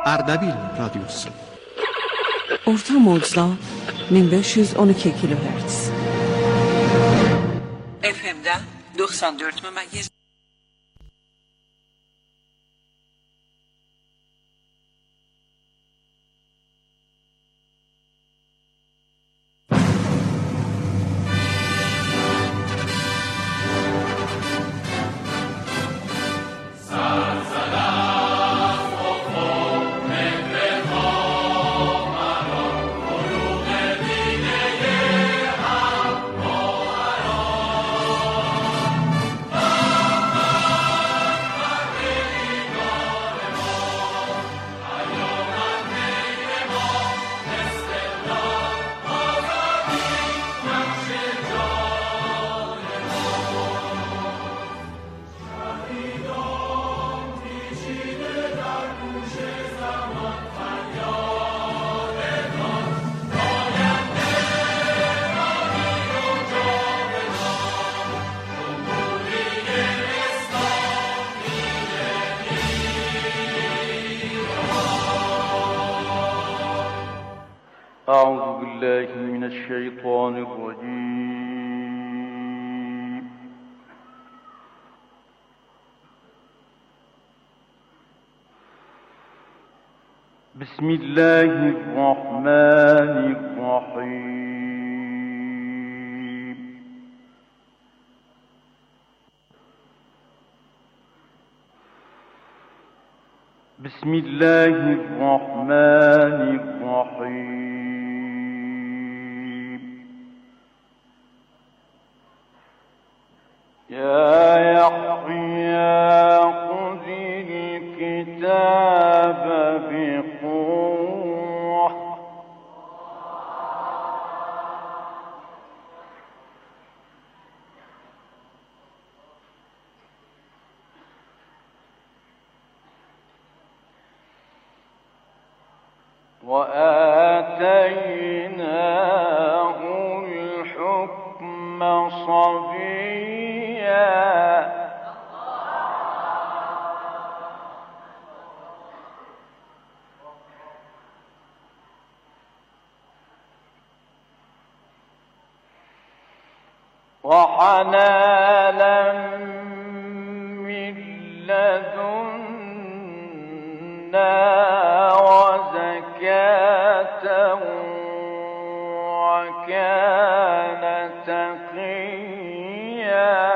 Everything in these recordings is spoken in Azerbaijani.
Ardabil Radyosu. Orta mocda 1512 kHz. FM'de 94 ممیز. أعوذ بالله من الشيطان الرجيم. بسم الله الرحمن الرحيم. بسم الله الرحمن الرحيم. يا يحيى خذ الكتاب بقوة وآتيناه الحكم صبيا وحنانا من لدنا وزكاة وكان تقيا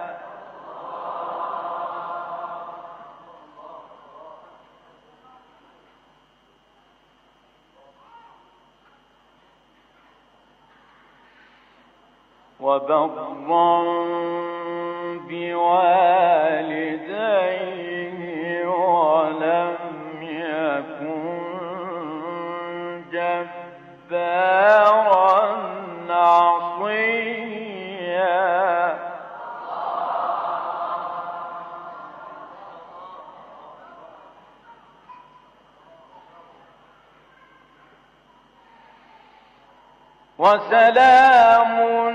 وبرا بوالديه ولم يكن جبارا عصيا وسلام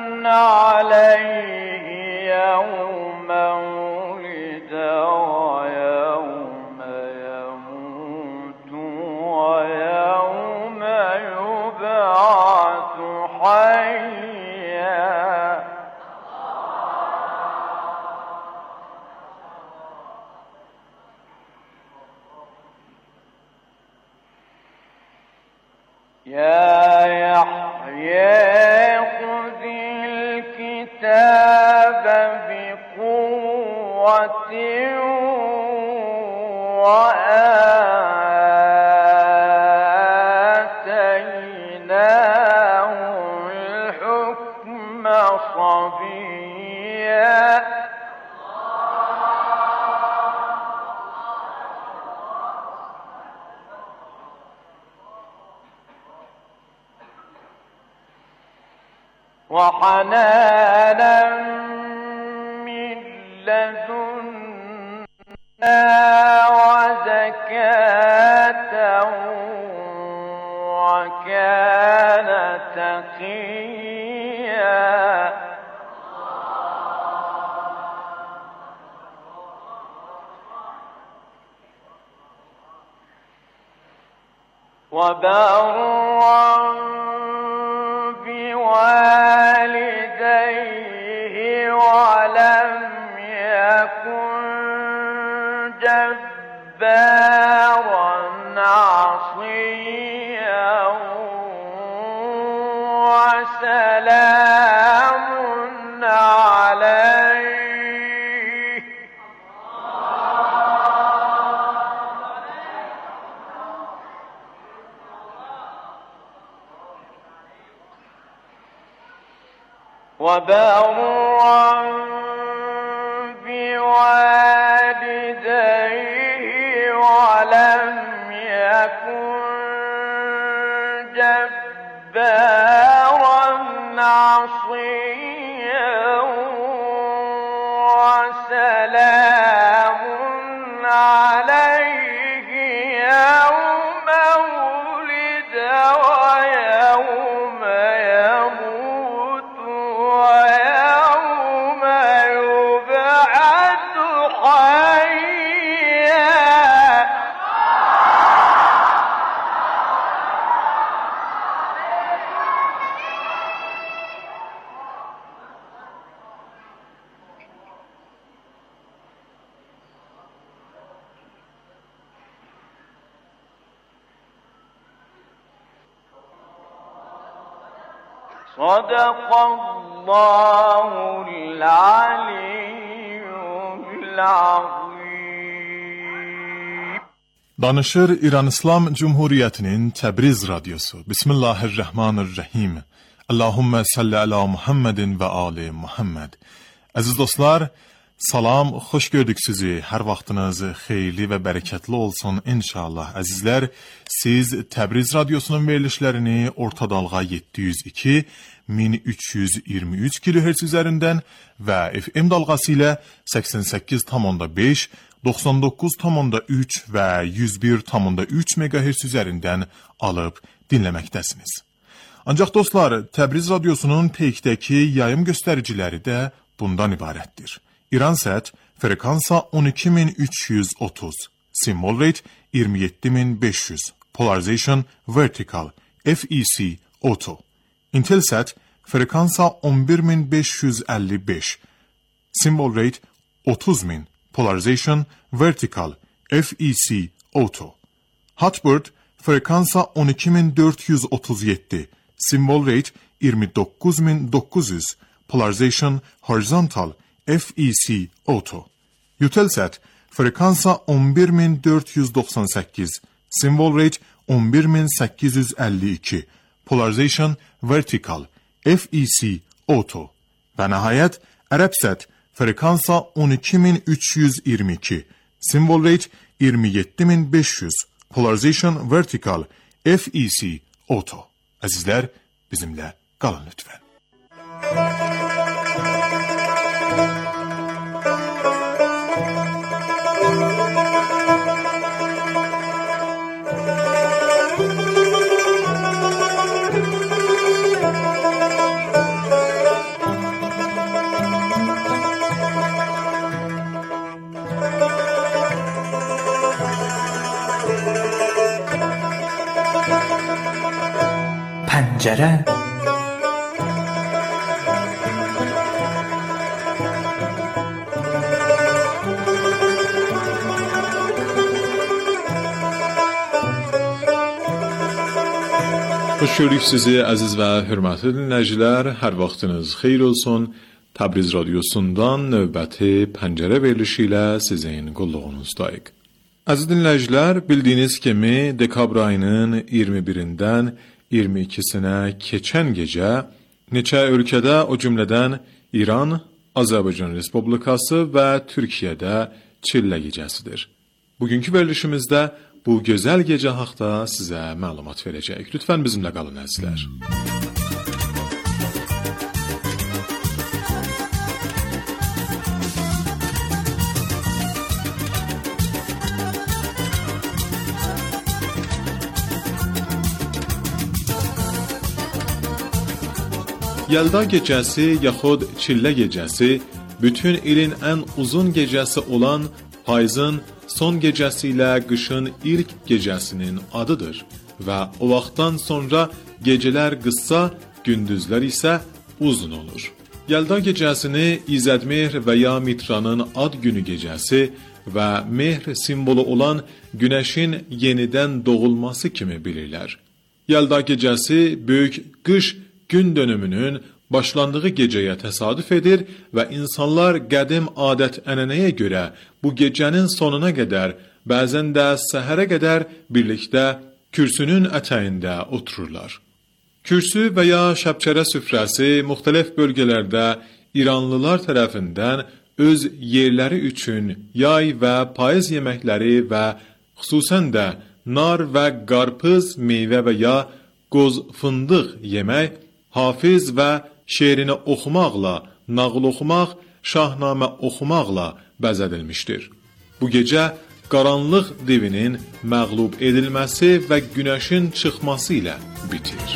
عليه يوم ولد ويوم يموت ويوم يبعث حيا يا يحيى خذ الكتاب بقوة وآتيناه الحكم صبيا وحنانا من لدنا وزكاة وكان تقيا وبرا بوالديه ولم يكن جبارا عصيا وسلام عليه وبرا بوالديه ولم يكن جبارا عصيا وسلام عليه يوم ولد ويوم يموت ويوم يبعث حيا صدق الله العلي العظيم. Danışır İran İslam Cumhuriyeti'nin Təbriz Radyosu. Bismillahirrahmanirrahim. Allahümme salli ala Muhammedin ve ali Muhammed. Aziz dostlar, salam, xoş gördük sizi. Hər vaxtınız xeyirli və bərəkətli olsun inşallah. Əzizlər, siz Təbriz Radyosunun verilişlərini Orta Dalğa 702 1323 kHz üzərindən və FM dalğası ilə 88,5, 99,3 və 101,3 MHz üzərindən alıb dinləməkdəsiniz. Ancaq dostlar, Təbriz Radyosunun peykdəki yayım göstəriciləri də bundan ibarətdir. İransat frekansa 12330, symbol rate 27500, polarization vertical, FEC auto. Intelsat frekansa 11555, symbol rate 30000, polarization vertical, FEC auto. Hotbird frekansa 12437, symbol rate 29900, polarization horizontal, FEC auto. Eutelsat frekansa 11498, symbol rate 11852, polarization vertical, FEC auto. Və nəhayət Arabsat frekansa 12322, symbol rate 27500, polarization vertical, FEC auto. Əzizlər, bizimlə qalın lütfən. پنجره Xoş gördük sizi əziz və hörmətli dinləyicilər. Hər vaxtınız xeyir olsun. Təbriz Radyosundan növbəti pəncərə verilişi ilə sizin qulluğunuzdayıq. Əziz dinləyicilər, bildiyiniz kimi dekabr ayının 21-dən 22-sinə keçən gecə neçə ölkədə, o cümlədən İran, Azərbaycan Respublikası və Türkiyədə Çillə gecəsidir. Bugünkü verilişimizdə bu gözəl gecə haqqında sizə məlumat verəcəyik. Lütfən bizimlə qalın əzizlər. Yəlda gecəsi yaxud Çillə gecəsi bütün ilin ən uzun gecəsi olan payızın son gecəsi ilə qışın ilk gecəsinin adıdır. və o vaxtdan sonra gecələr qısa, gündüzlər isə uzun olur. Yəlda gecəsini İzzətmehr və ya Mitranın ad günü gecəsi və mehr simvolu olan günəşin yenidən doğulması kimi bilirlər. Yəlda gecəsi böyük qış gün dönümünün başlandığı gecəyə təsadüf edir və insanlar qədim adət-ənənəyə görə bu gecənin sonuna qədər, bəzən də səhərə qədər birlikdə kürsünün ətəyində otururlar. Kürsü və ya şəbkərə süfrəsi müxtəlif bölgələrdə İranlılar tərəfindən öz yerləri üçün yay və payız yeməkləri və xüsusən də nar və qarpız, meyvə və ya qoz fındıq yemək, hafiz və şeirini oxumaqla, nağıl oxumaq, şahnamə oxumaqla bəzədilmişdir. Bu gecə qaranlıq divinin məğlub edilməsi və günəşin çıxması ilə bitir.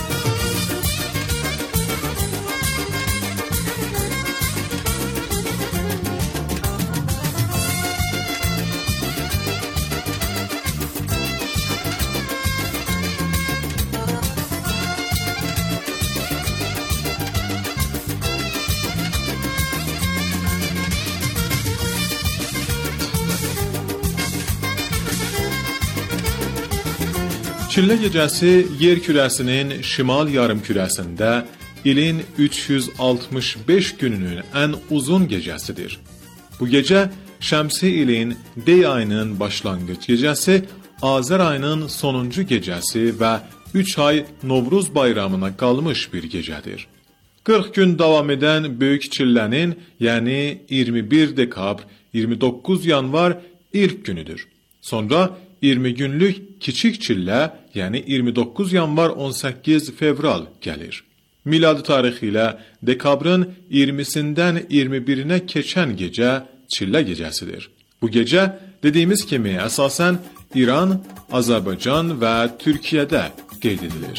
Çillə gecəsi yer kürəsinin şimal yarımkürəsində ilin 365 gününün ən uzun gecəsidir. Bu gecə şəmsi ilin Dey ayının başlanğıc gecəsi, Azər ayının sonuncu gecəsi və 3 ay Novruz bayramına qalmış bir gecədir. 40 gün davam edən Böyük Çillənin, yəni 21 dekabr, 29 yanvar ilk günüdür. Sonra 20 günlük Kiçik Çillə, yəni 29 yanvar 18 fevral gəlir. Miladi tarixi ilə dekabrın 20-sindən 21-nə keçən gecə Çillə gecəsidir. Bu gecə dediyimiz kimi əsasən İran, Azərbaycan və Türkiyədə qeyd edilir.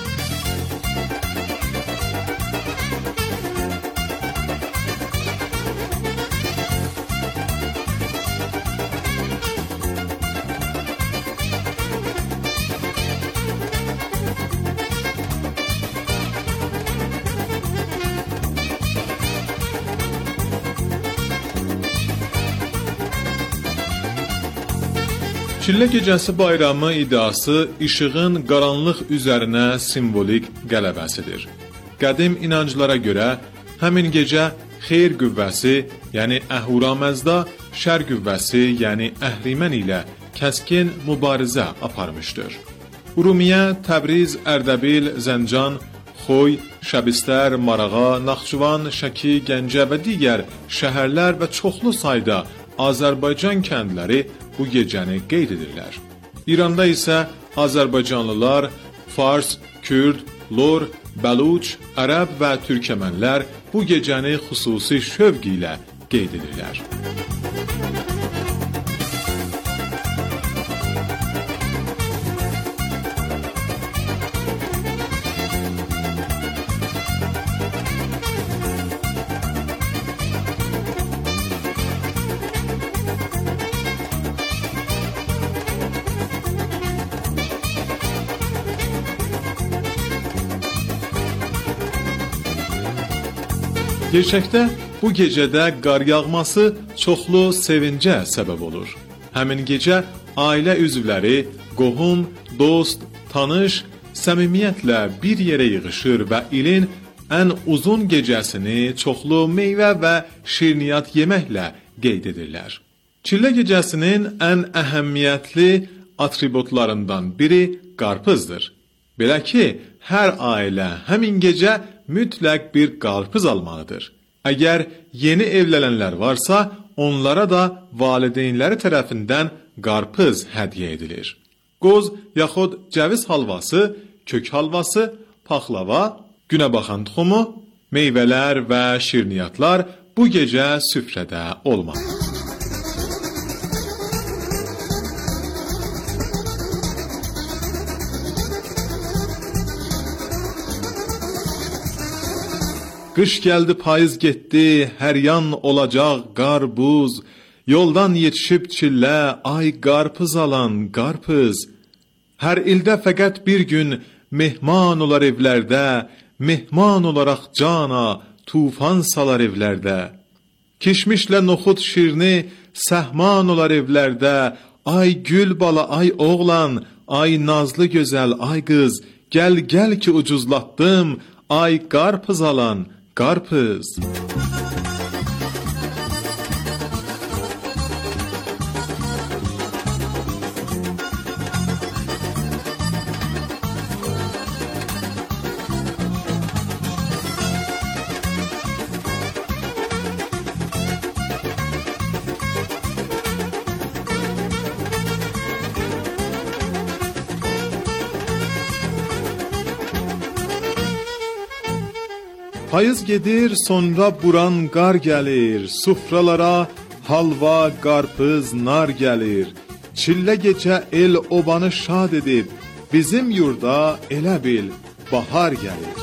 Çillə gecəsi bayramı iddiası işığın qaranlıq üzərinə simvolik qələbəsidir. Qədim inanclara görə həmin gecə xeyr qüvvəsi, yəni Əhuraməzda, şər qüvvəsi, yəni Əhrimən ilə kəskin mübarizə aparmışdır. Urumiyyə, Təbriz, Ərdəbil, Zəncan, Xoy, Şəbistər, Marağa, Naxçıvan, Şəki, Gəncə və digər şəhərlər və çoxlu sayda Azərbaycan kəndləri bu gecəni qeyd edirlər. İranda isə Azərbaycanlılar, Fars, Kürd, Lor, Bəluç, Ərəb və Türkəmənlər bu gecəni xüsusi şövq ilə qeyd edirlər. Gerçəkdə bu gecədə qar yağması çoxlu sevincə səbəb olur. Həmin gecə ailə üzvləri, qohum, dost, tanış səmimiyyətlə bir yerə yığışır və ilin ən uzun gecəsini çoxlu meyvə və şirniyyat yeməklə qeyd edirlər. Çillə gecəsinin ən əhəmiyyətli atributlarından biri qarpızdır. Belə ki, hər ailə həmin gecə mütləq bir qarpız almalıdır. Əgər yeni evlənənlər varsa, onlara da valideynləri tərəfindən qarpız hədiyyə edilir. Qoz yaxud cəviz halvası, kök halvası, paxlava, günəbaxan tuxumu, meyvələr və şirniyyatlar bu gecə süfrədə olmalıdır. Qış gəldi, payız getdi, hər yan olacaq qar, buz. Yoldan yetişib çillə, ay qarpız alan qarpız. Hər ildə fəqət bir gün mehman olar evlərdə, mehman olaraq cana tufan salar evlərdə. Kişmişlə noxud şirini səhman olar evlərdə, ay gül bala, ay oğlan, ay nazlı gözəl, ay qız, gəl gəl ki ucuzlatdım, ay qarpız alan, qarpız. Payız gedir, sonra buran qar gəlir, sufralara halva, qarpız, nar gəlir. Çillə gecə el obanı şad edib, bizim yurda elə bil bahar gəlir.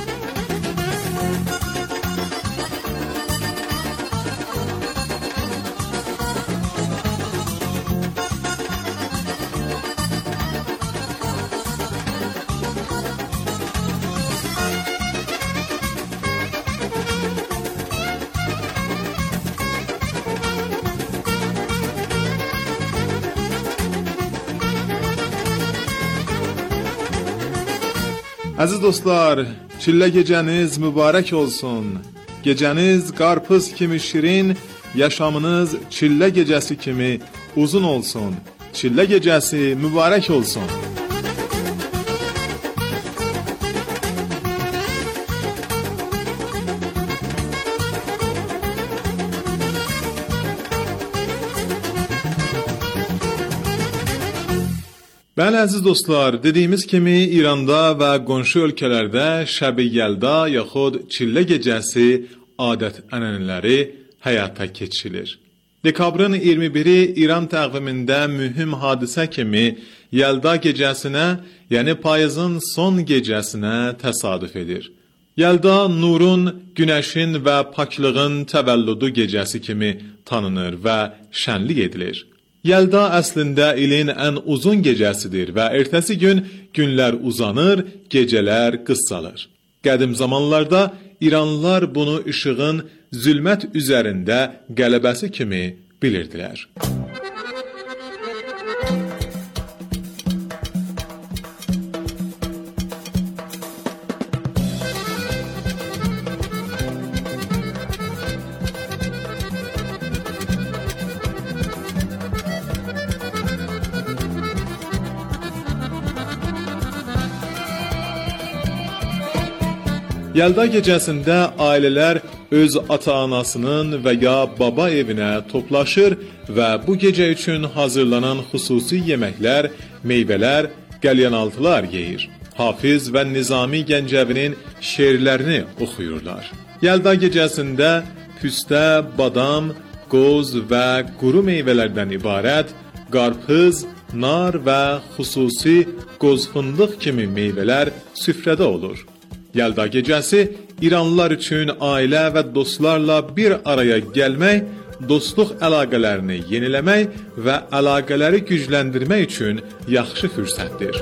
Əziz dostlar, çillə gecəniz mübarək olsun. Gecəniz qarpız kimi şirin, yaşamınız çillə gecəsi kimi uzun olsun. Çillə gecəsi mübarək olsun. Bəli, əziz dostlar, dediyimiz kimi İranda və qonşu ölkələrdə Şəb-i Yəlda yaxud Çillə gecəsi adət-ənənələri həyata keçirilir. Dekabrın 21-i İran təqvimində mühüm hadisə kimi Yəlda gecəsinə, yəni payızın son gecəsinə təsadüf edir. Yəlda nurun, günəşin və paklığın təvəllüdü gecəsi kimi tanınır və şənlik edilir. Yəlda əslində ilin ən uzun gecəsidir və ertəsi gün günlər uzanır, gecələr qısalır. Qədim zamanlarda İranlılar bunu işığın zülmət üzərində qələbəsi kimi bilirdilər. Yəlda gecəsində ailələr öz ata-anasının və ya baba evinə toplaşır və bu gecə üçün hazırlanan xüsusi yeməklər, meyvələr, qəlyanaltılar yeyir. Hafiz və Nizami Gəncəvinin şeirlərini oxuyurlar. Yəlda gecəsində püstə, badam, qoz və quru meyvələrdən ibarət qarpız, nar və xüsusi qoz fındıq kimi meyvələr süfrədə olur. Yəlda gecəsi İranlılar üçün ailə və dostlarla bir araya gəlmək, dostluq əlaqələrini yeniləmək və əlaqələri gücləndirmək üçün yaxşı fürsətdir.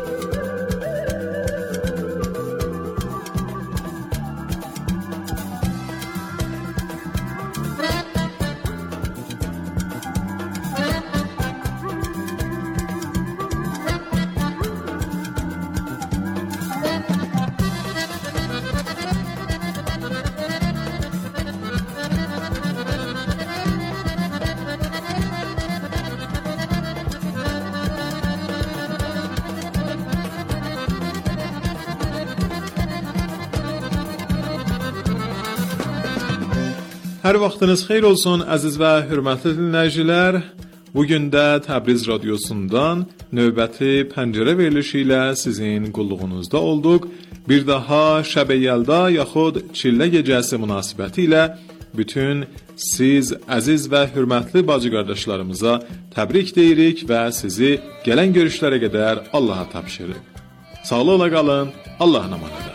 Hər vaxtınız xeyir olsun, əziz və hörmətli dinləyicilər. Bugün də Təbriz radiosundan növbəti pəncərə verilişi ilə sizin qulluğunuzda olduq. Bir daha Şəb-i Yəlda yaxud Çillə gecəsi münasibəti ilə bütün siz əziz və hörmətli bacı qardaşlarımıza təbrik deyirik və sizi gələn görüşlərə qədər Allaha tapşırırıq. Sağlıqla qalın, Allahın amanında.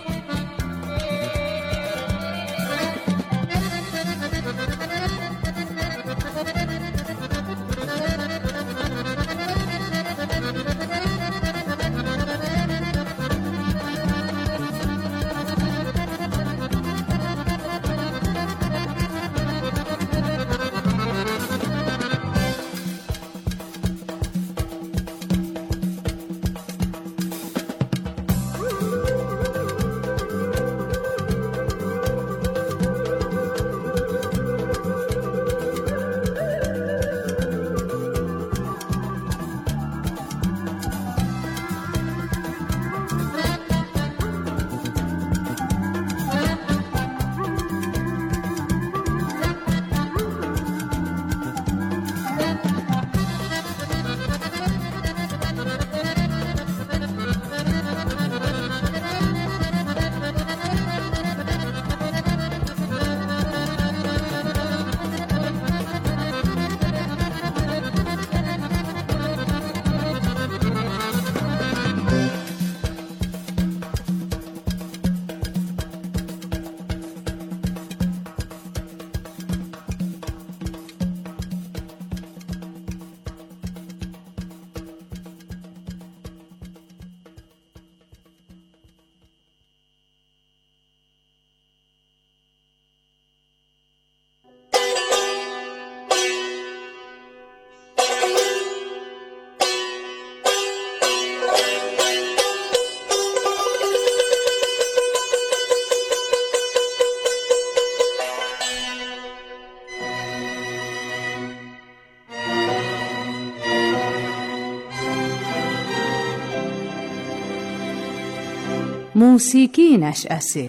Musiqi nəşəsi.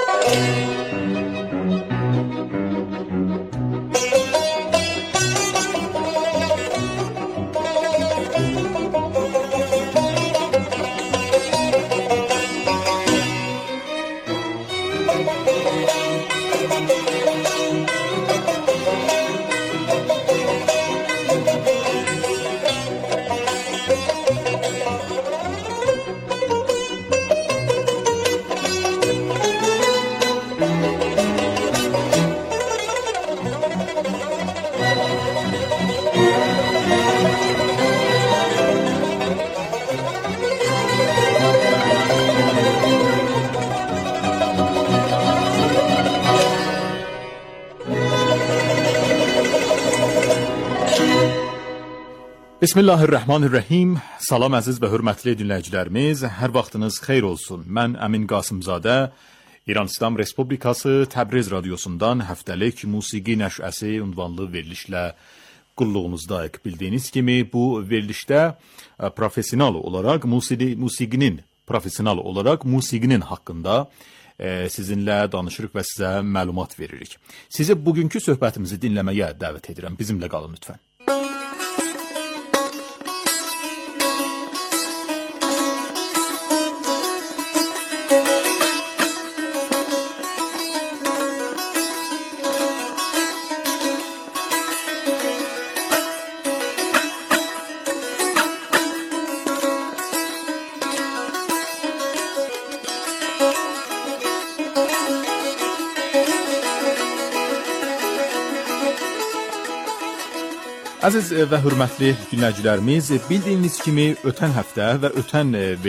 Bismillahirrahmanirrahim. Salam əziz və hörmətli dinləyicilərimiz, hər vaxtınız xeyir olsun. Mən Əmin Qasımzadə, İran İslam Respublikası Təbriz radiosundan həftəlik musiqi nəşəsi ünvanlı verilişlə qulluğunuzdayıq. Bildiyiniz kimi bu verilişdə profesional olaraq musiqinin haqqında sizinlə danışırıq və sizə məlumat veririk. Sizi bugünkü söhbətimizi dinləməyə dəvət edirəm. Bizimlə qalın lütfən. Əziz və hörmətli dinləyicilərimiz, bildiyiniz kimi ötən həftə və ötən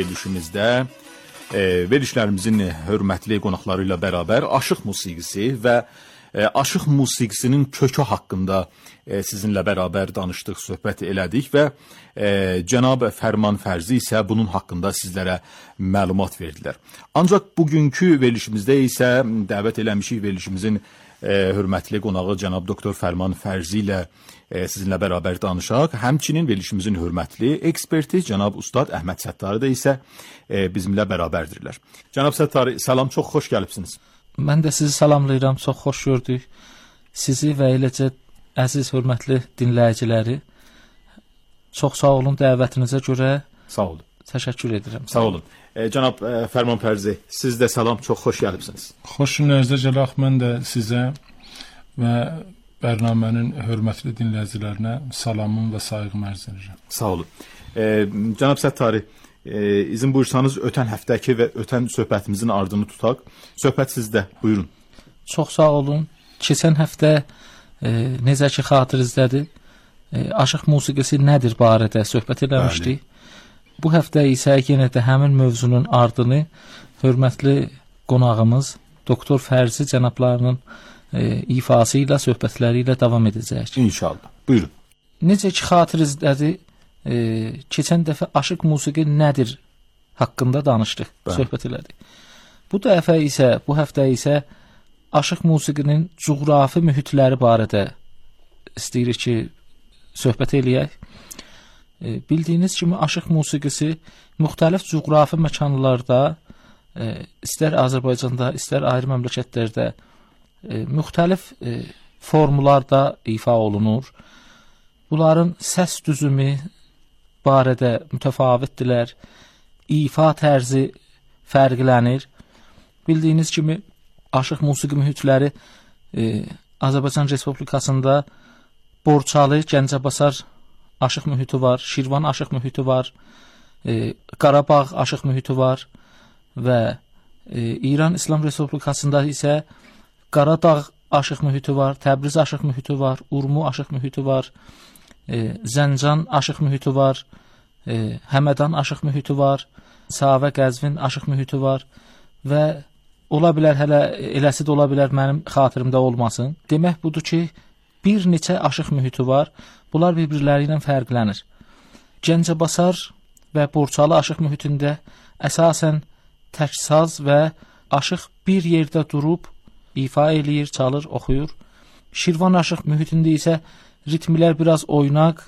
verilişlərimizin hörmətli qonaqları ilə bərabər aşıq musiqisi və aşıq musiqisinin kökü haqqında sizinlə bərabər danışdıq, söhbət elədik və cənab Fərman Fərzi isə bunun haqqında sizlərə məlumat verdilər. Ancaq bugünkü verilişimizdə isə dəvət eləmişik verilişimizin hörmətli qonağı cənab doktor Fərman Fərzi ilə sizinlə bərabər danışaq. Həmçinin verilişimizin hörmətli eksperti cənab Ustad Əhməd Səttari da isə bizimlə bərabərdirlər. Cənab Səttari, salam, çox xoş gəlibsiniz. Mən də sizi salamlayıram, çox xoş gördük. Sizi və eləcə əziz hörmətli dinləyiciləri çox sağ olun dəvətinizə görə. Sağ olun. Təşəkkür edirəm. Sağ olun. Cənab Fərman Fərzi, siz də salam, çox xoş gəlibsiniz. Xoş gəlibsiniz. Mən də sizə və bərnamənin hörmətli dinləyicilərinə salamım və sayğımı ərz edirəm. Sağ olun. Cənab Səttari, izin buyursanız ötən həftəki və ötən söhbətimizin ardını tutaq. Söhbət sizdə, buyurun. Çox sağ olun. Keçən həftə necə ki xatırınızdadır, aşıq musiqisi nədir barədə söhbət eləmişdik. Bu həftə isə yenə də həmin mövzunun ardını hörmətli qonağımız Doktor Fərzi cənablarının ifası ilə, söhbətləri ilə davam edəcək. İnşallah. Buyurun. Necə ki xatırınızdadır, keçən dəfə aşıq musiqi nədir haqqında danışdıq, söhbət elədik. Bu həftə isə aşıq musiqinin coğrafi mühitləri barədə istəyirik ki, söhbət eləyək. Bildiyiniz kimi aşıq musiqisi müxtəlif coğrafi məkanlarda, istər Azərbaycanda, istər ayrı məmləkətlərdə müxtəlif formlarda ifa olunur. Bunların səs düzümü barədə mütəfavitdirlər. İfa tərzi fərqlənir. Bildiyiniz kimi aşıq musiqi mühitləri Azərbaycan Respublikasında Borçalı, Gəncəbasar aşıq mühiti var, Şirvan aşıq mühiti var, Qarabağ aşıq mühiti var və İran İslam Respublikasında isə Qaradağ aşıq mühiti var, Təbriz aşıq mühiti var, Urmu aşıq mühiti var, Zəncan aşıq mühiti var, Həmədan aşıq mühiti var, Savə Qəzvin aşıq mühiti var və ola bilər hələ eləsi də ola bilər mənim xatirimdə olmasın. Demək budur ki, bir neçə aşıq mühiti var. Bunlar bir-birləri ilə fərqlənir. Gəncəbasar və Borçalı aşıq mühitində əsasən tək saz və aşıq bir yerdə durub ifa eləyir, çalır, oxuyur. Şirvan aşıq mühitində isə ritmlər biraz oynaq,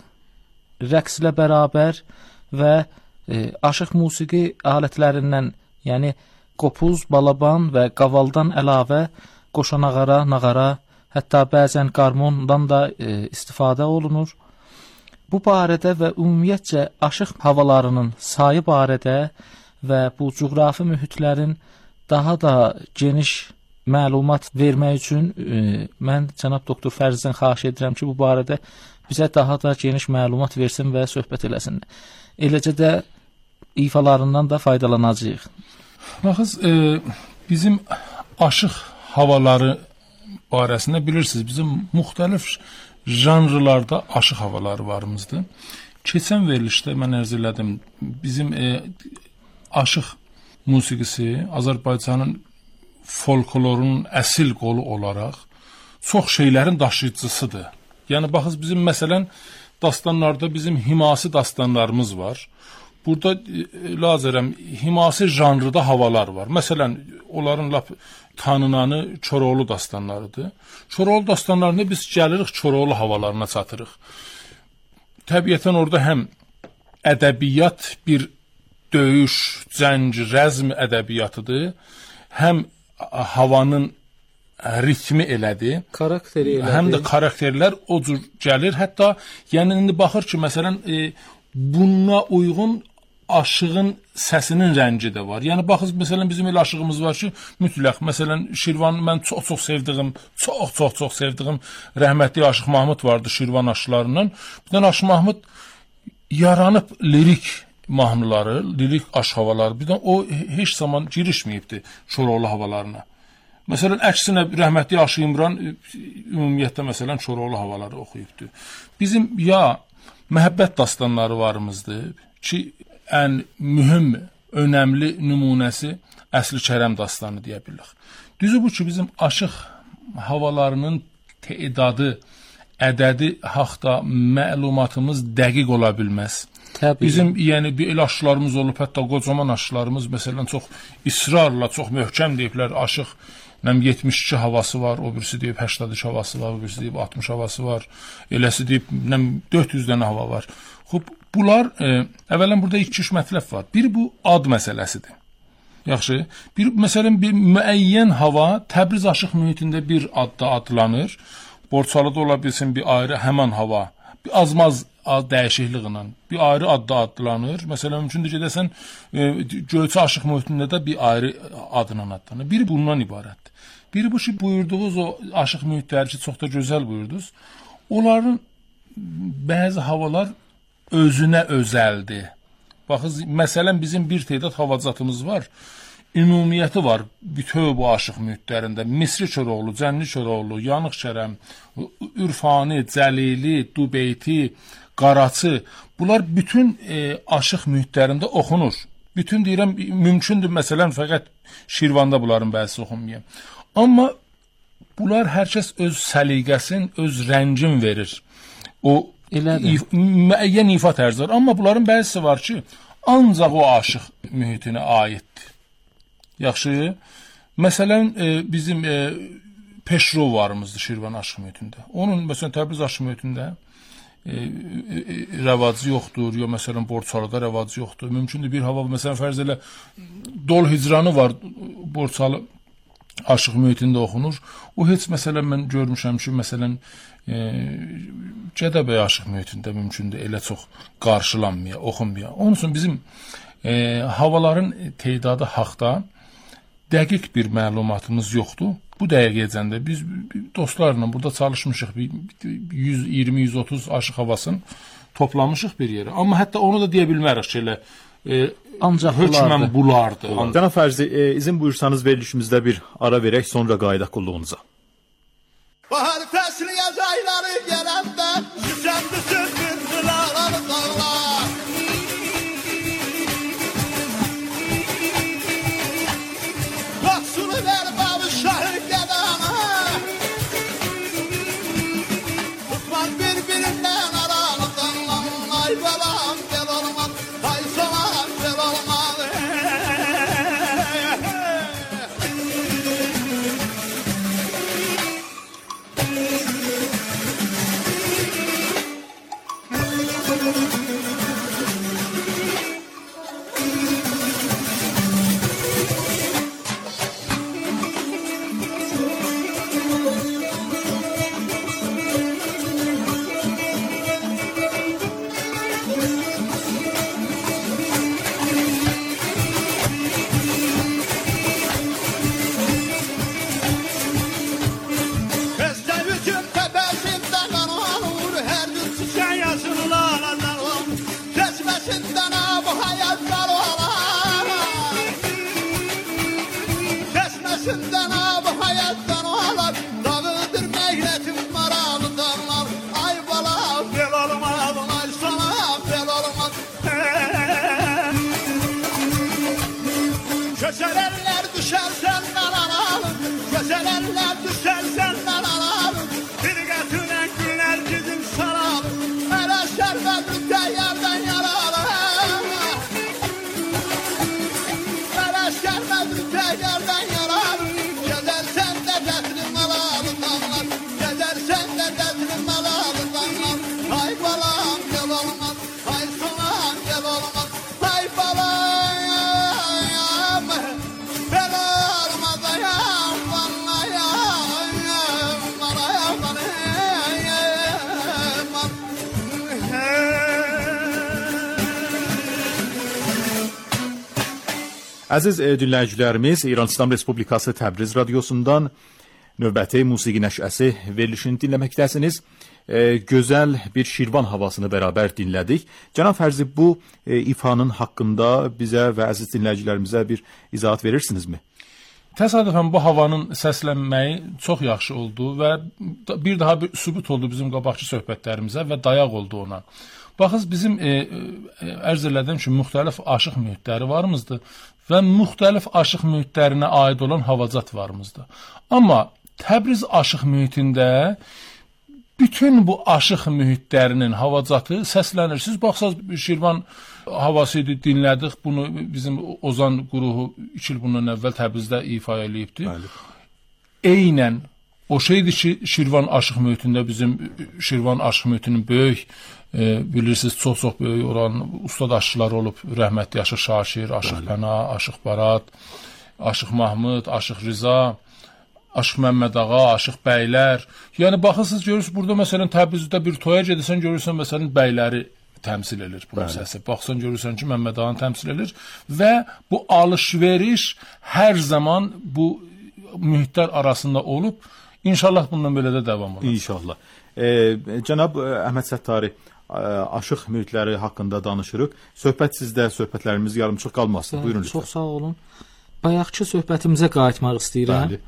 rəqslə bərabər və aşıq musiqi alətlərindən, yəni qopuz, balaban və qavaldan əlavə qoşanağara, nağara, hətta bəzən qarmondan da istifadə olunur. Bu barədə və ümumiyyətcə aşıq havalarının sayı barədə və bu coğrafi mühitlərin daha da geniş məlumat vermək üçün mən cənab doktor Fərzdən xahiş edirəm ki, bu barədə bizə daha da geniş məlumat versin və söhbət eləsin. Eləcə də ifalarından da faydalanacağıq. Baxız, bizim aşıq havaları barəsində bilirsiniz, bizim müxtəlif janrlarda aşıq havaları varımızdır. Keçən verilişdə mən ərz elədim, bizim aşıq musiqisi Azərbaycanın folklorunun əsl qolu olaraq çox şeylərin daşıyıcısıdır. Yəni, baxız, bizim məsələn, dastanlarda bizim himasi dastanlarımız var. Burada lazərəm himasi janrıda havalar var. Məsələn, onların lap tanınanı Çoroğlu dastanlarıdır. Çoroğlu dastanlarında biz gəlirik Çoroğlu havalarına çatırıq. Təbiətən orada həm ədəbiyyat bir döyüş, cəng, rəzm ədəbiyyatıdır, həm havanın ritmi elədir, karakteri elədir. Həm də karakterlər o cür gəlir. Hətta yəni indi baxır ki, məsələn, buna uyğun aşığın səsinin rəngi də var. Yəni baxız, məsələn, bizim elə aşığımız var ki, mütləq, məsələn, Şirvan mən çox sevdiyim, çox sevdiyim rəhmətli Aşıq Mahmud vardı Şirvan aşılarından. Birdən Aşıq Mahmud yaranıb lirik mahnıları, lirik aşıq havaları. Birdən o heç zaman girişməyibdi Çoroğlu havalarına. Məsələn, əksinə rəhmətli Aşıq İmran ümumiyyətlə məsələn Çoroğlu havaları oxuyubdu. Bizim ya məhəbbət dastanları varımızdır ki, ən mühüm, önəmli nümunəsi Əsli Kərəm dastanı deyə bilərik. Düzü bu ki, bizim aşıq havalarının tedadı, ədədi haqda məlumatımız dəqiq ola bilməz. Təbii. Bizim yəni bir el aşılarımız olub, hətta qocaman aşılarımız məsələn çox israrla, çox möhkəm deyiblər, aşıq 72 havası var, o birisi deyib 82 havası var, o birisi deyib 60 havası var, eləsi deyib 400 dənə hava var. Xub, bunlar, əvvələn burada 2-3 mətləb var. Biri bu ad məsələsidir. Yaxşı, məsələn, bir müəyyən hava Təbriz aşıq mühitində bir adda adlanır, Borçalıda ola bilsin bir ayrı həmən hava, bir azmaz dəyişikliklə bir ayrı adda adlanır. Məsələn, mümkündür gedəsən Göyçə aşıq mühitində də bir ayrı adla adlanır. Biri bundan ibarətdir. Biri bu ki, buyurduğunuz o aşıq mühitləri ki, çox da gözəl buyurdunuz. Onların bəzi havalar özünə özəldir. Baxız, məsələn, bizim bir tədad havacatımız var. Ümumiyyəti var bütöv bu aşıq mühitlərində. Misri Koroğlu, Cənni Koroğlu, Yanıq Kərəm, Ürfani, Cəlili, Dubeyti, Qaraçı. Bunlar bütün aşıq mühitlərində oxunur. Bütün deyirəm, mümkündür, məsələn, fəqət Şirvanda bunların bəzisi oxunmuyor. Amma bunlar hər kəs öz səliqəsin, öz rəngin verir. O müəyyən ifa tərzi var. Amma bunların bəzisi var ki, ancaq o aşıq mühitinə aiddir. Yaxşı, məsələn, bizim Peşrov varımızdır Şirvan aşıq mühitində. Onun, məsələn, Təbriz aşıq mühitində rəvacı yoxdur, ya məsələn, Borçalıda rəvacı yoxdur. Mümkündür bir hava, məsələn, fərz elə Dol Hicranı var, Borçalı aşıq mühitində oxunur. O heç, məsələn, mən görmüşəm ki, məsələn, Gədəbəy aşıq mühitində mümkündür, elə çox qarşılanmaya, oxunmaya. Onun üçün bizim havaların tedadı haqda dəqiq bir məlumatımız yoxdur. Bu dəqiqəcəndə biz dostlarla burada çalışmışıq, 120-130 aşıq havasını toplamışıq bir yerə. Amma hətta onu da deyə bilmərik ki, elə ancaq hökmən bulardı. Cənab Fərzi, izin buyursanız verilişimizdə bir ara verək, sonra qayıdaq qulluğunuza. Bahar fəsli yaz ayları gələndə Şükəndi sürgün qılalar dağlar Yoxsunu ver babı şahır qədana Tutmaz bir-birindən aralıqdan Ay balam bel olmaz Ay salam bel olmaz Çeşmesinden bu hayatlar olan Çeşmesinden bu hayatlar olan Dağıdır meyletin maralı dağlar Ay bala fel olmaz Ay sana fel olmaz Köşelerler düşer senden alalım Köşelerler düşer senden alalım Bir getiren güller gidin saralım Hele şerbetlikte yerden yaralım Hele şerbetlikte yerden yaralım Gezersen de detrim alalı dağlar Gezersen de detrim alalı dağlar Ay balam gel olmaz Ay sonam gel olmaz Ay balam Əziz dinləyicilərimiz, İran İslam Respublikası Təbriz radiosundan növbəti musiqi nəşəsi verilişini dinləməkdəsiniz. Gözəl bir Şirvan havasını bərabər dinlədik. Cənab Fərzi, bu ifanın haqqında bizə və əziz dinləyicilərimizə bir izahat verirsinizmi? Təsadüfən bu havanın səslənməyi çox yaxşı oldu və bir daha bir sübut oldu bizim qabaqçı söhbətlərimizə və dayaq oldu ona. Baxız, bizim ərz elədiyim ki, müxtəlif aşıq mühitləri varımızdır və müxtəlif aşıq mühitlərinə aid olan havacat varımızdır. Amma Təbriz aşıq mühitində bütün bu aşıq mühitlərinin havacatı səslənir. Siz baxsaz, Şirvan havası idi, dinlədik. Bunu bizim Ozan qruhu 2 il bundan əvvəl Təbrizdə ifa eləyibdi. Eynən o şeydir ki, Şirvan aşıq mühitində bizim Şirvan aşıq mühitinin böyük bilirsiniz, çox böyük oranın ustad aşıqları olub. Rəhmətli Aşıq Şakir, Aşıq Pəna, Aşıq Barat, Aşıq Mahmud, Aşıq Rıza, Aşıq Məmməd Ağa, Aşıq Bəylər. Yəni baxırsınız, görürsünüz, burada məsələn Təbrizdə bir toya gedirsən, görürsən məsələn bəyləri təmsil edir bunun səsi. Baxsan görürsən ki, Məmməd Ağanı təmsil edir və bu alış-veriş hər zaman bu mühitlər arasında olub. İnşallah bundan belə də davam olacaq. İnşallah. Cənab Əhməd Səttari, aşıq mühitləri haqqında danışırıq. Söhbət sizdə, söhbətlərimiz yarımçıq qalmasın. Buyurun lütfən. Çox sağ olun. Bayaqçı söhbətimizə qayıtmaq istəyirəm. Bəli.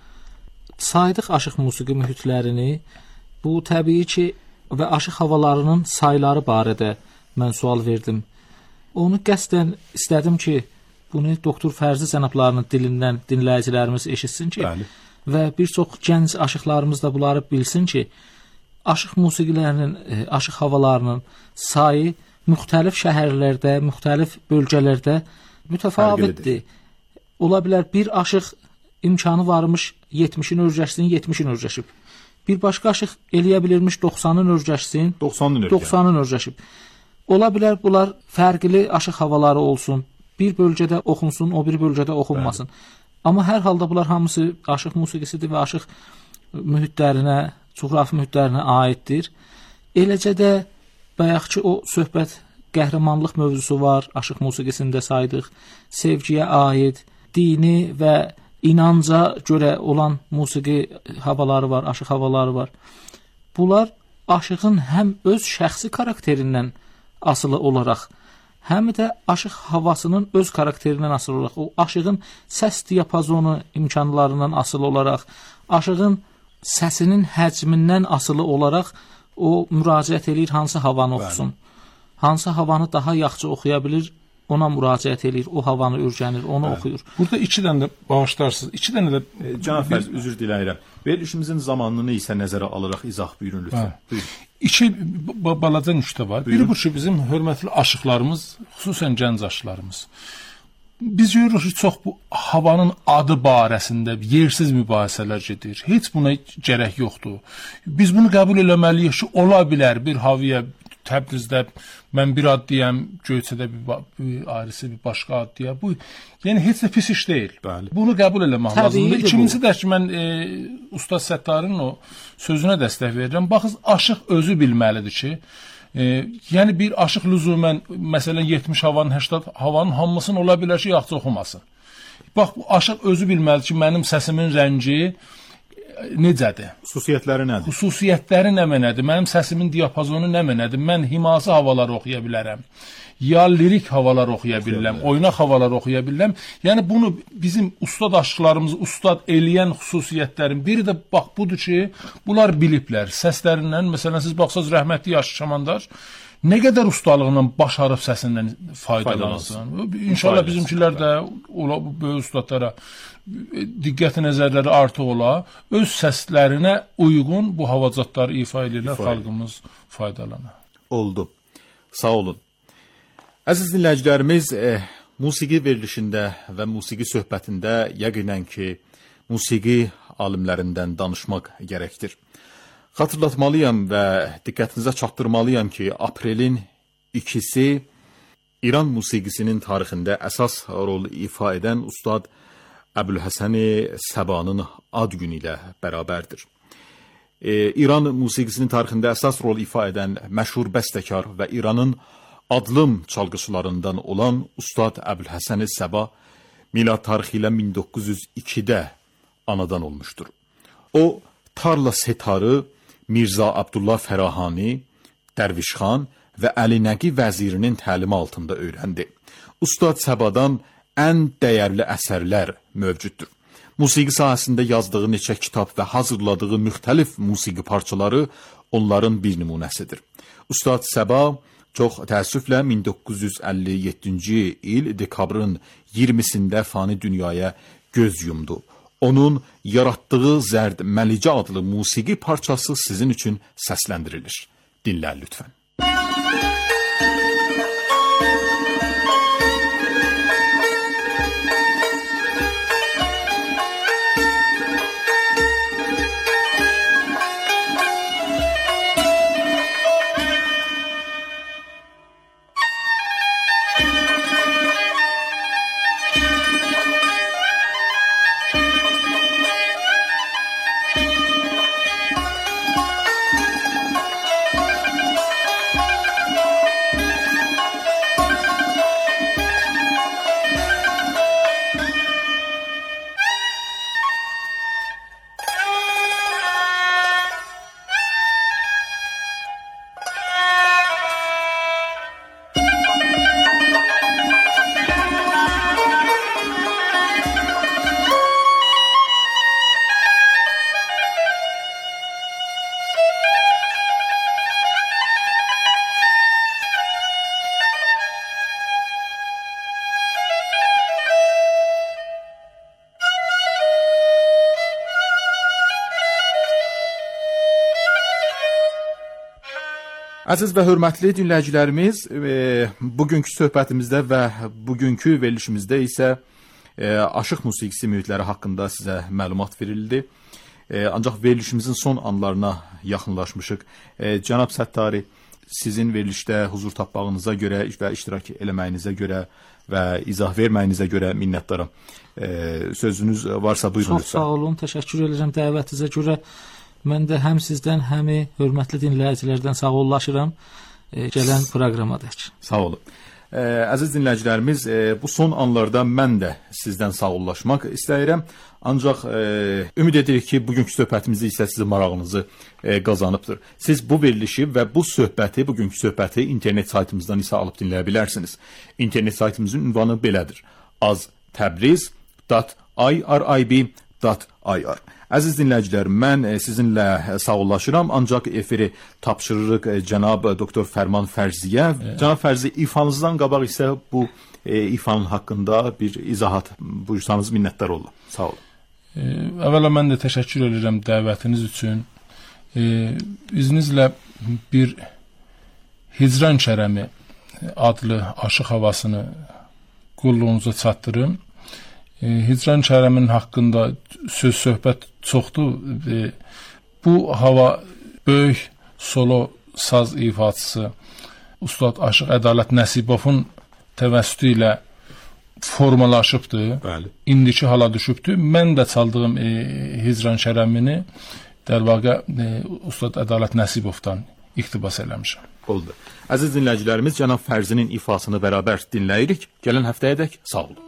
Saydıq aşıq musiqi mühitlərini. Bu təbii ki və aşıq havalarının sayları barədə mən sual verdim. Onu qəsdən istədim ki, bunu Doktor Fərzi cənablarının dilindən dinləyicilərimiz eşitsin ki, bəli, və bir çox gənc aşıqlarımız da bunları bilsin ki, aşıq musiqilərinin, aşıq havalarının sayı müxtəlif şəhərlərdə, müxtəlif bölgələrdə mütəfavitdir. Ola bilər bir aşıq imkanı varmış 70-in örgəşsin, 70-in örgəşib. Bir başqa aşıq eləyə bilirmiş 90-ın örgəşsin, 90-ın örgəşib. Ola bilər bunlar fərqli aşıq havaları olsun. Bir bölgədə oxunsun, o bir bölgədə oxunmasın. Amma hər halda bunlar hamısı aşıq musiqisidir və aşıq mühitlərinə, coğrafi mühitlərinə aiddir. Eləcə də bayaqçı o söhbət qəhrəmanlıq mövzusu var, aşıq musiqisində saydıq. Sevgiyə aid, dini və inanca görə olan musiqi havaları var, aşıq havaları var. Bunlar aşığın həm öz şəxsi karakterindən asılı olaraq, həm də aşıq havasının öz karakterindən asılı olaraq, o aşığın səs diapazonu imkanlarından asılı olaraq, aşığın səsinin həcmindən asılı olaraq o müraciət edir hansı havanı oxusun. Hansı havanı daha yaxşı oxuya bilir, ona müraciət edir, o havanı öyrənir, onu oxuyur. Burada 2 dənə də bağışlarsınız. 2 dənə də Cənab Fərzi, üzr diləyirəm. Verilişimizin zamanını isə nəzərə alaraq izah buyurun lütfən. 2 balaca nüktə var. Biri bu ki, bizim hörmətli aşıqlarımız, xüsusən gənc aşıqlarımız, biz görürük ki, çox bu havanın adı barəsində yersiz mübahisələr gedir. Heç buna gərək yoxdur. Biz bunu qəbul eləməliyik ki, ola bilər bir havaya Təbrizdə mən bir ad deyəm, Göyçədə bir ayrısı bir başqa ad deyəm. Bu yəni heç də pis iş deyil. Bəli. Bunu qəbul eləmək lazımdır. İkincisi də ki, mən Ustad Səttarın o sözünə dəstək verirəm. Baxın, aşıq özü bilməlidir ki, yəni bir aşıq lüzumən məsələn 70 havanın, 80 havanın hamısını ola bilər ki, yaxşı oxumasın. Bax, bu aşıq özü bilməlidir ki, mənim səsimin rəngi necədir? Xüsusiyyətləri nədir? Xüsusiyyətləri nə mənədir? Mənim səsimin diapazonu nə mənədir? Mən himası havalar oxuya bilərəm. Ya lirik havalar oxuya bilərəm, oynaq havalar oxuya bilərəm. Yəni bunu bizim ustad aşıqlarımız ustad eləyən xüsusiyyətlərin biri də bax budur ki, bunlar biliblər. Səslərindən, məsələn siz baxsaz rəhmətli Yaşlı Şamandar nə qədər ustalığıyla başarıb səsindən faydalanırsan. İnşallah bizimkilər də ola bu böyük ustadlara diqqət nəzərləri artıq ola, öz səslərinə uyğun bu havacatları ifa edirlər, xalqımız faydalanır. Oldu. Sağ olun. Əziz dinləyicilərimiz, musiqi verilişində və musiqi söhbətində yəqinən ki, musiqi alimlərindən danışmaq gərəkdir. Xatırlatmalıyam və diqqətinizə çatdırmalıyam ki, aprelin 2-si İran musiqisinin tarixində əsas rol ifa edən Ustad Əbülhəsən-i Səbanın ad günü ilə bərabərdir. İran musiqisinin tarixində əsas rol ifa edən məşhur bəstəkar və İranın adlım çalgıçılarından olan Ustad Əbülhəsən-i Səba milad tarixi ilə 1902-də anadan olmuşdur. O, tarla setarı Mirzə Abdullah Fərahani, Dərvişxan və Əli Nəqi vəzirinin təlimi altında öyrəndi. Ustad Səbadan ən dəyərli əsərlər mövcuddur. Musiqi sahəsində yazdığı neçə kitab və hazırladığı müxtəlif musiqi parçaları onların bir nümunəsidir. Ustad Səba çox təəssüflə 1957-ci il dekabrın 20-sində fani dünyaya göz yumdu. Onun yaratdığı Zərd Məlicə adlı musiqi parçası sizin üçün səsləndirilir. Dinləyin lütfən. Əziz və hörmətli dinləyicilərimiz, bugünkü söhbətimizdə və bugünkü verilişimizdə isə aşıq musiqisi mühitləri haqqında sizə məlumat verildi. Ancaq verilişimizin son anlarına yaxınlaşmışıq. Cənab Səttari, sizin verilişdə huzur tapmağınıza görə və iştirak eləməyinizə görə və izah verməyinizə görə minnətdaram. Sözünüz varsa buyurun lütfən. Çox sağ olun, təşəkkür edirəm dəvətinizə görə. Mən də həm sizdən, həm hörmətli dinləyicilərdən sağollaşıram gələn proqramadakı. Sağ olun. Əziz dinləyicilərimiz, bu son anlarda mən də sizdən sağollaşmaq istəyirəm. Ancaq ümid edirik ki, bugünkü söhbətimizi isə sizin marağınızı qazanıbdır. Siz bu verilişi və bu söhbəti, bugünkü söhbəti internet saytımızdan isə alıb dinləyə bilərsiniz. İnternet saytımızın ünvanı belədir: aztabriz.irib.ir. Əziz dinləyicilər, mən sizinlə sağollaşıram, ancaq efiri tapşırırıq cənab doktor Fərman Fərziyə. Cənab Fərzi, ifanızdan qabaq isə bu ifanın haqqında bir izahat buyursanız minnətdar olun. Sağ olun. Əvvəla mən də təşəkkür edirəm dəvətiniz üçün. İzninizlə bir Hicran Kərəmi adlı aşıq havasını qulluğunuza çatdırım. Hicran Kərəmin haqqında söz-söhbət çoxdur. Bu hava böyük solo saz ifaçısı Ustad Aşıq Ədalət Nəsibovun təvəssütü ilə formalaşıbdır. Bəli. İndiki hala düşübdür. Mən də çaldığım Hicran Kərəmini dərvaqa Ustad Ədalət Nəsibovdan iqtibas eləmişəm. Oldu. Əziz dinləyicilərimiz, cənab Fərzinin ifasını bərabər dinləyirik. Gələn həftəyədək sağ olun.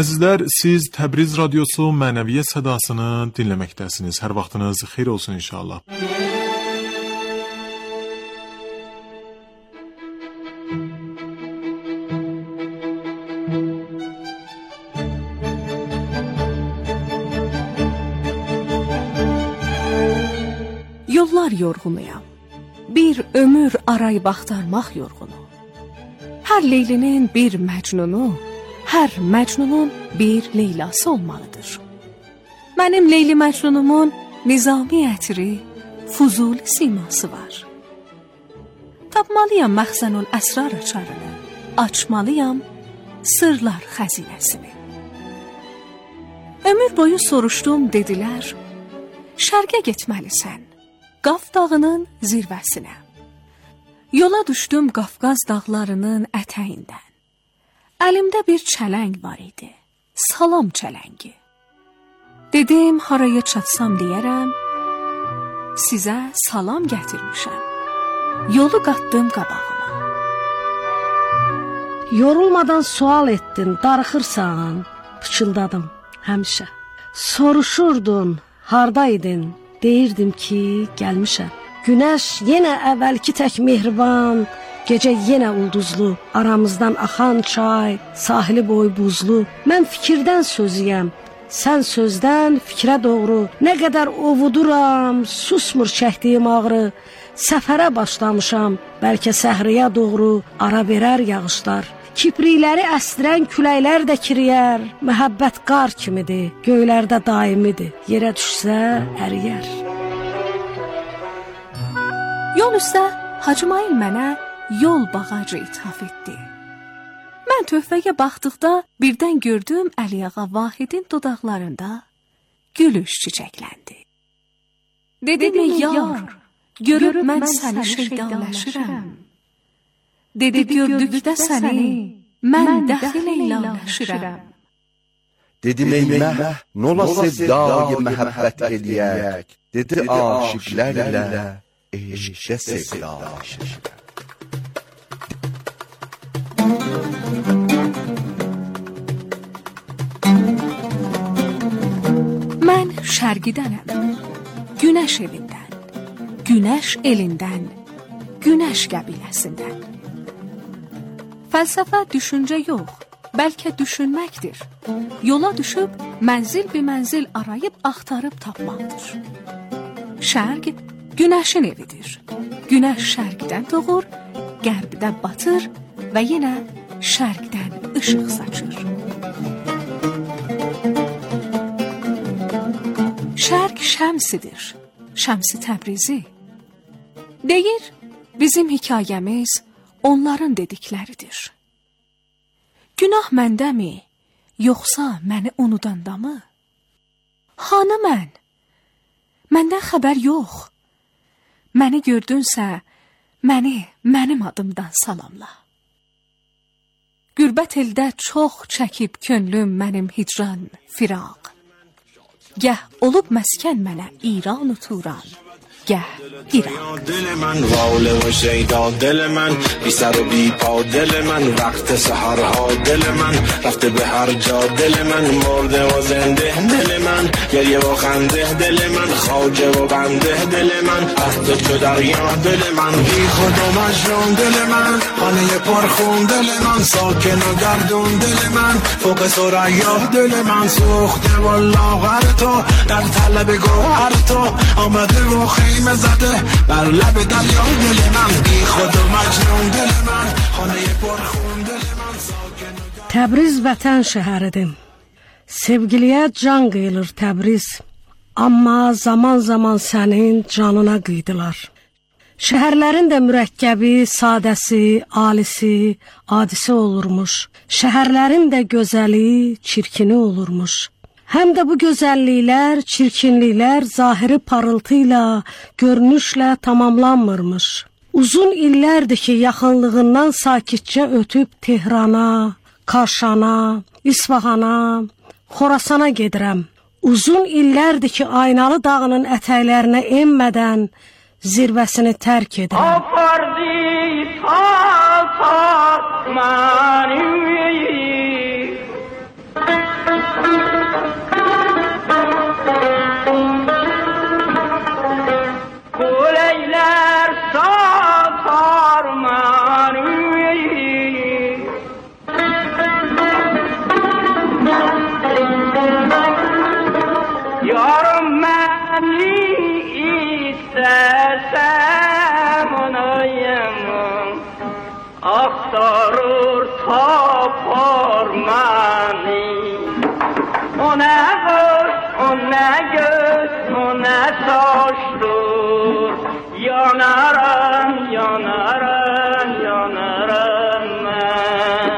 Əzizlər, siz Təbriz Radiosu Mənəviyyə Sədasını dinləməkdəsiniz. Hər vaxtınız xeyir olsun inşallah. Yollar yorğunuyam. Bir ömür arayıb axtarmaq yorğunu. Hər Leylinin bir Məcnunu, hər Məcnunun bir Leylası olmalıdır. Mənim Leyli Məcnunumun nizami ətri, Fuzuli siması var. Tapmalıyam məxzənul əsrar açarını, açmalıyam sırlar xəzinəsini. Ömür boyu soruşdum, dedilər, şərqə getməlisən, Qaf dağının zirvəsinə. Yola düşdüm Qafqaz dağlarının ətəyindən. Əlimdə bir çələng var idi, salam çələngi. Dedim, haraya çatsam deyərəm, sizə salam gətirmişəm. Yolu qatdım qabağıma. Yorulmadan sual etdin, darıxırsan, pıçıldadım həmişə. Soruşurdun, hardaydın, deyirdim ki, gəlmişəm. Günəş yenə əvvəlki tək mehriban, gecə yenə ulduzlu, aramızdan axan çay, sahili boy buzlu. Mən fikirdən sözüyəm, sən sözdən fikrə doğru. Nə qədər ovuduram, susmur çəkdiyim ağrı. Səfərə başlamışam, bəlkə səhriyə doğru, ara verər yağışlar. Kiprikləri əstirən küləklər də kiriyər. Məhəbbət qar kimidir, göylərdə daimidir, yerə düşsə əriyər. Yol üstə Hacımayıl mənə yol bağacı ithaf etdi. Mən töhfəyə baxdıqda birdən gördüm Əliağa Vahidin dodaqlarında gülüş çiçəkləndi. Dedimi yar, görüb mən səni şeydaləşirəm. Dedi gördükdə səni mən dəxil eyləşirəm. Dedim ey məhv, nola sevdayı məhəbbət eləyək. Dedi aşıqlər ilə eşqə sevdalaşır. Mən şərqidənəm, günəş evindən, günəş elindən, günəş qəbiləsindən. Fəlsəfə düşüncə yox, bəlkə düşünməkdir. Yola düşüb mənzil bir mənzil arayıb axtarıb tapmaqdır. Şərq günəşin evidir. Günəş şərqdən doğur, qərbdən batır və yenə şərqdən işıq saçır. Şərq şəmsidir, Şəmsi Təbrizi. Deyir, bizim hekayəmiz onların dedikləridir. Günah məndəmi, yoxsa məni unudandamı? Hanı mən? Məndən xəbər yox. Məni gördünsə, mənim adımdan salamla. Qürbət eldə çox çəkib könlüm mənim hicran, firaq. Gəh olub məskən mənə İran Turan, gəh İraq. دل من واله و شیدا دل من بی سر و بی پا دل من وقت سحرها دل من رفته به هر جا دل من مرده و زنده دل من گریه و خنده دل من خواجه و بنده دل من از تو چو دریا دل من بی خود و مجنون دل من خانه پرخون دل من ساکن و گردون دل من فوق ثریا دل من سوخته و لاغر تو در طلب گوهر تو آمده و خیمه زده بر لب دریا دل من بی خود و مجنون دل من خانه پرخون دل من ساکن Təbriz vətən şəhəridir. Sevgiliyə can qıyılır Təbriz. Amma zaman-zaman sənin canına qıydılar. Şəhərlərin də mürəkkəbi, sadəsi, alisi, adisi olurmuş. Şəhərlərin də gözəli, çirkini olurmuş. Həm də bu gözəlliklər, çirkinliklər zahiri parıltı ilə, görünüşlə tamamlanmırmış. Uzun illərdir ki, yaxınlığından sakitcə ötüb Tehrana, Karşana, İsfahana, Xorasana gedirəm. Uzun illərdir ki, Aynalı dağının ətəklərinə enmədən zirvəsini tərk edirəm. Apardı ta ta məni axtarır tapar məni. O nə qız, o nə göz, o nə saçdır. Yanaram, yanaram, yanaram mən.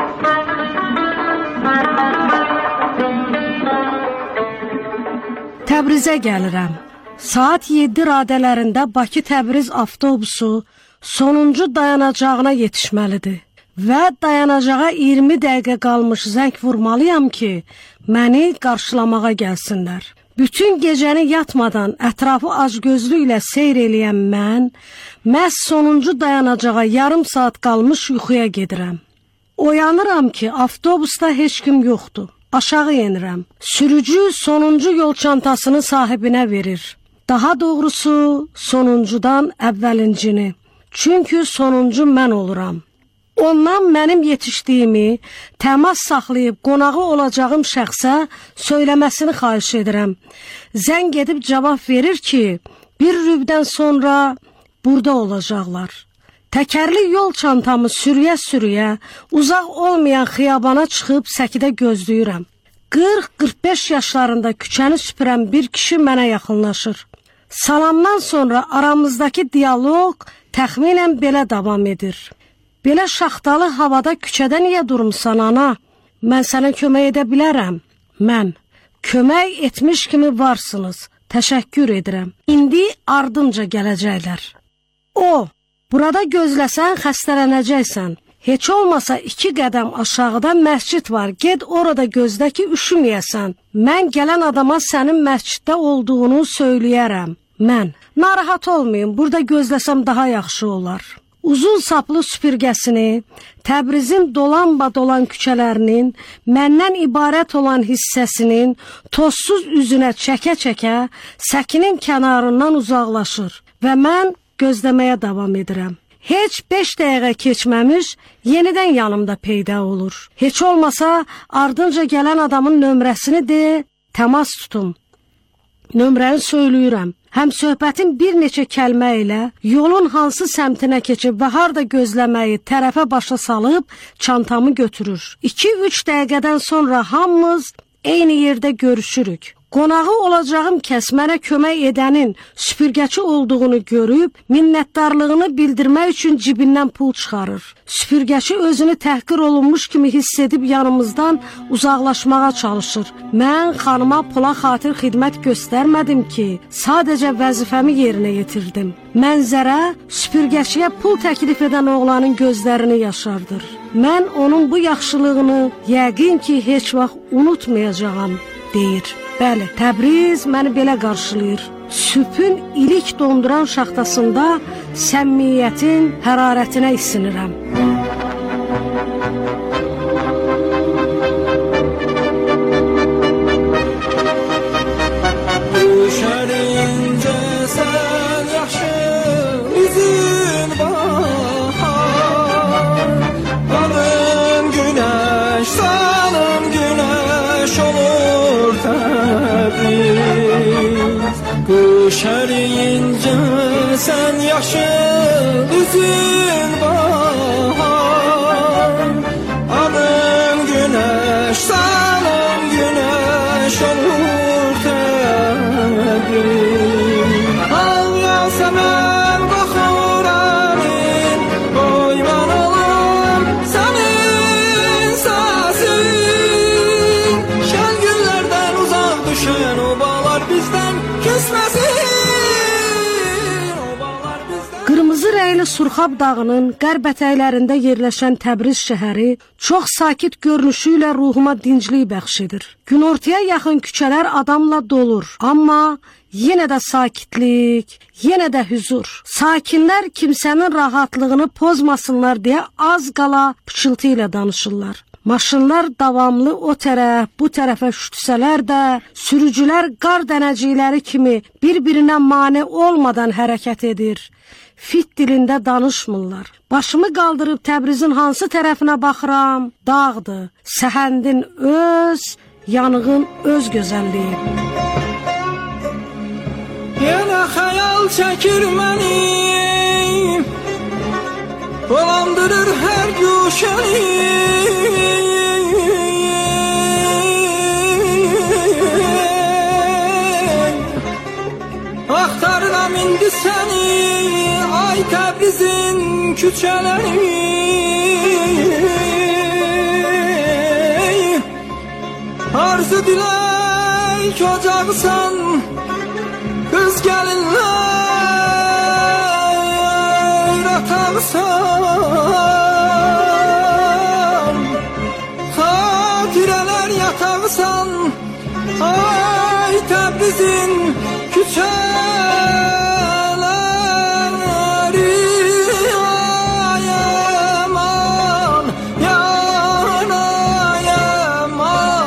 Təbrizə gəlirəm. Saat 7 radələrində Bakı-Təbriz avtobusu sonuncu dayanacağına yetişməlidir. Və dayanacağa 20 dəqiqə qalmış zəng vurmalıyam ki, məni qarşılamağa gəlsinlər. Bütün gecəni yatmadan ətrafı acgözlüklə seyr eləyən mən, məhz sonuncu dayanacağa yarım saat qalmış yuxuya gedirəm. Oyanıram ki, avtobusda heç kim yoxdur. Aşağı yenirəm. Sürücü sonuncu yol çantasını sahibinə verir. Daha doğrusu sonuncudan əvvəlincini. Çünki sonuncu mən oluram. Ondan mənim yetişdiyimi, təmas saxlayıb qonağı olacağım şəxsə söyləməsini xahiş edirəm. Zəng edib cavab verir ki, bir rübdən sonra burada olacaqlar. Təkərli yol çantamı sürüyə-sürüyə uzaq olmayan xiyabana çıxıb səkidə gözləyirəm. 40-45 yaşlarında küçəni süpürən bir kişi mənə yaxınlaşır. Salamdan sonra aramızdakı dialoq təxminən belə davam edir. Belə şaxtalı havada küçədə niyə durmusan ana? Mən sənə kömək edə bilərəm. Mən kömək etmiş kimi varsınız. Təşəkkür edirəm. İndi ardınca gələcəklər. O, burada gözləsən xəstələnəcəksən. Heç olmasa 2 qədəm aşağıda məscid var. Get orada gözlə ki, üşüməyəsən. Mən gələn adama sənin məsciddə olduğunu söyləyərəm. Mən, narahat olmayın, burada gözləsəm daha yaxşı olar. Uzun saplı süpürgəsini, Təbrizin dolan-badolan küçələrinin, məndən ibarət olan hissəsinin tozsuz üzünə çəkə-çəkə səkinin kənarından uzaqlaşır və mən gözləməyə davam edirəm. Heç 5 dəqiqə keçməmiş yenidən yanımda peyda olur. Heç olmasa ardınca gələn adamın nömrəsini de, təmas tutum. Nömrəni söyləyirəm. Həm söhbətin bir neçə kəlmə ilə yolun hansı səmtinə keçib və harda gözləməyi tərəfə başa salıb çantamı götürür. 2-3 dəqiqədən sonra hamımız eyni yerdə görüşürük. Qonağı olacağım kəs mənə kömək edənin süpürgəçi olduğunu görüb, minnətdarlığını bildirmək üçün cibindən pul çıxarır. Süpürgəçi özünü təhqir olunmuş kimi hiss edib yanımızdan uzaqlaşmağa çalışır. Mən xanıma pula xatir xidmət göstərmədim ki, sadəcə vəzifəmi yerinə yetirdim. Mənzərə süpürgəçiyə pul təklif edən oğlanın gözlərini yaşardır. Mən onun bu yaxşılığını yəqin ki, heç vaxt unutmayacağam, deyir. Bəli, Təbriz məni belə qarşılayır. Sübhün ilik donduran şaxtasında səmimiyyətin hərarətinə isinirəm. Düşərincə sən yaxşı üzün bahar, adın günəş, sanım günəş olur Təbriz. Düşərincə sən yaxşı üzün bahar, adın günəş, sanım günəş olur Təbriz. Ağlasa mən baxıramın, qoyman olum sənin səsin. Şən günlərdən uzaq düşən obalar bizdən küsməsin. Qırmızı rəngli Surxab dağının qərb ətəklərində yerləşən Təbriz şəhəri çox sakit görünüşü ilə ruhuma dinclik bəxş edir. Günortaya yaxın küçələr adamla dolur, amma yenə də sakitlik, yenə də hüzur. Sakinlər kimsənin rahatlığını pozmasınlar deyə az qala pıçıltı ilə danışırlar. Maşınlar davamlı o tərəf, bu tərəfə şütsələr də, sürücülər qar dənəcikləri kimi bir-birinə mane olmadan hərəkət edir. Fit dilində danışmırlar. Başımı qaldırıb Təbrizin hansı tərəfinə baxıram? Dağdır, səhəndin öz, yanığın öz gözəlliyi. Yenə xəyal çəkir məni, dolandırır hər gün düşəni axtarıram indi səni ay Təbrizin küçələri arzu dilək ocaqsan qız gəlinlər ataqsan xatirələr yataqsan ay Təbrizin küçələri ay aman yanayım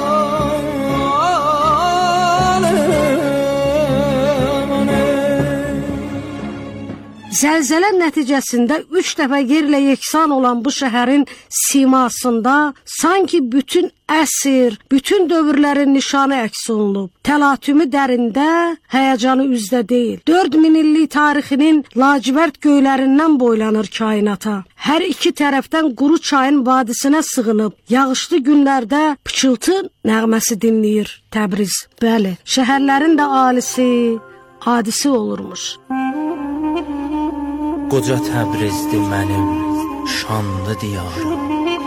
Zəlzələ nəticəsində 3 dəfə yerlə yeksan olan bu şəhərin simasında sanki bütün əsr, bütün dövrlərin nişanı əks olunub. Təlatümü dərində, həyəcanı üzdə deyil. 4000 illik tarixinin lacivərd göylərindən boylanır kainata. Hər iki tərəfdən quru çayın vadisinə sığınıb, yağışlı günlərdə pıçıltı nəğməsi dinləyir Təbriz. Bəli, şəhərlərin də alisi, hadisi olurmuş. Qoca Təbrizdir mənim şanlı diyarım.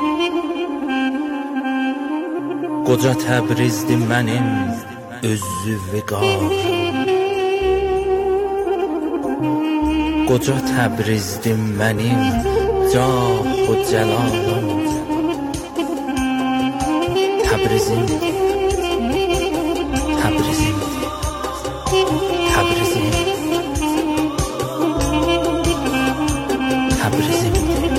Qoca Təbrizdir mənim özü vəqarım. Qoca Təbrizdir mənim cah-u cəlalım. Təbrizim, Təbrizim, Təbrizim. Təbrizim,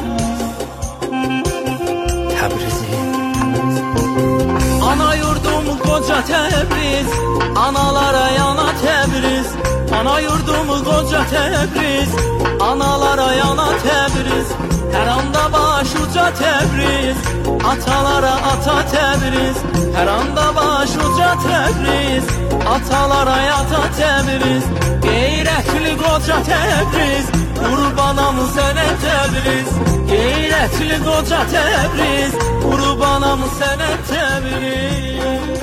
Təbrizim. Ana yurdum qoca Təbriz, analara yana Təbriz. Ana yurdum qoca Təbriz, analara yana Təbriz. Hər anda baş uca Təbriz, atalara ata Təbriz. Hər anda baş uca Təbriz, atalara yata Təbriz. Qeyrətli qoca Təbriz, qurbanam sənə Təbriz. Qeyrətli qoca Təbriz, qurbanam sənə Təbriz.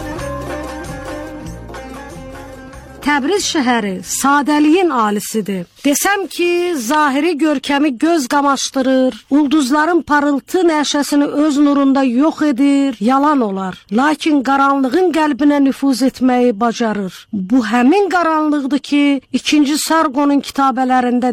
Təbriz şəhəri sadəliyin alisidir. Desəm ki, zahiri görkəmi göz qamaşdırır, ulduzların parıltı nəşəsini öz nurunda yox edir, yalan olar. Lakin qaranlığın qəlbinə nüfuz etməyi bacarır. Bu həmin qaranlıqdır ki, 2. Sargonun kitabələrində